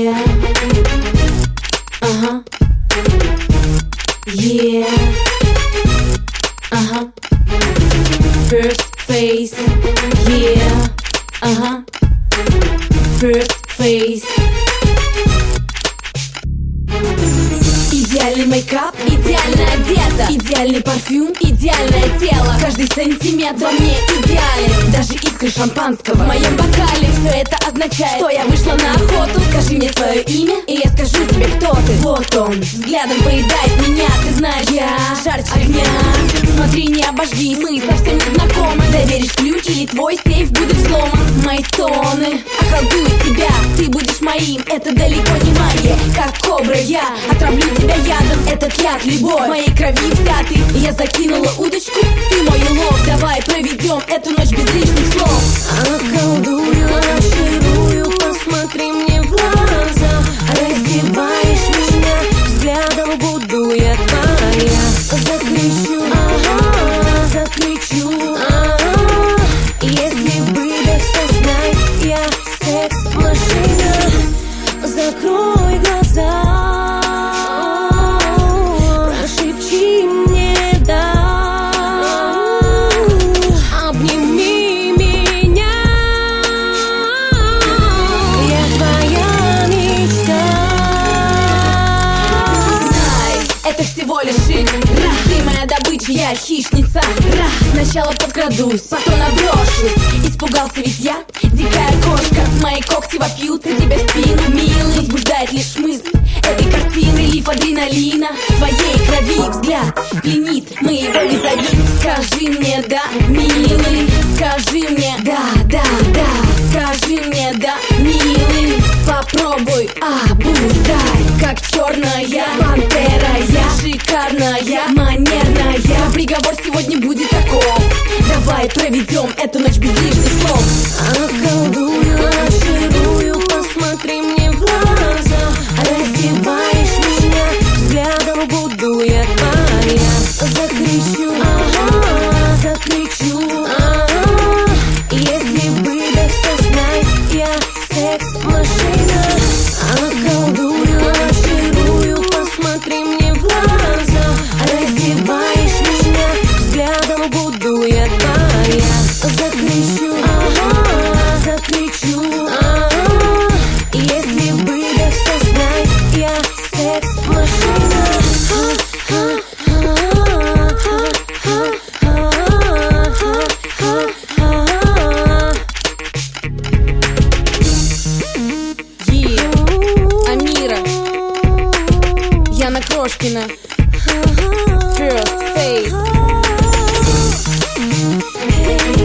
Yeah. Ага. Yeah. Ага. First face. Yeah. Ага. First face. Идеальный мейкап, идеально одета, идеальный парфюм, идеальное тело. Каждый сантиметр во мне идеален. Даже искры шампанского в моем бокале. Все это означает, что я вышла на охоту. Скажи мне свое имя, и я скажу тебе, кто ты. Вот он, взглядом поедает меня. Ты знаешь, я жарче огня. Смотри, не обожгись, мы совсем не знакомы. Доверишь ключ, или твой сейф будет взломан. Мои стоны околдуют тебя, ты будешь моим. Это далеко не магия, как кобра я отравлю тебя ядом. Этот яд, любовь в моей крови взятый. Я закинула удочку, ты мой улов. Давай проведем эту ночь без лишних слов. Околдую, очарую, посмотри мне в глаза. Раздеваешь меня, взглядом буду я твоя. Закричу, ага, закричу, ага. Если бы да все знать, я секс-машина. Закрой глаза, прошепчи мне да, обними меня. Я твоя мечта. Знай, это всего лишь игры. Ты моя добыча, я хищница. Сначала подкрадусь, потом наброшусь. Испугался ведь я, дикая кошка. Мои когти вопьются тебе в спину. Милый, возбуждает лишь мысль этой картины. Лиф адреналина в твоей крови. Взгляд пленит моего визави. Скажи мне да, милый. Скажи мне да, да, да. Скажи мне да, милый. Попробуй, обуздай. Как черная пантера я, шикарная, манерная. Приговор сегодня будет таков. Давай проведем эту ночь без лишних слов. Околдую, очарую, посмотри мне в глаза. Раздеваешь меня, взглядом буду я твоя. Закричу, ага, закричу, ага. Если бы да все знать, я секс-машина. Околдую, очарую, посмотри мне в глаза. Раздеваешь меня, взглядом буду я твоя. Закричу, ага, закричу, ага. Если бы да все знать, я секс-машина. Амира, Яна Крошкина. First face.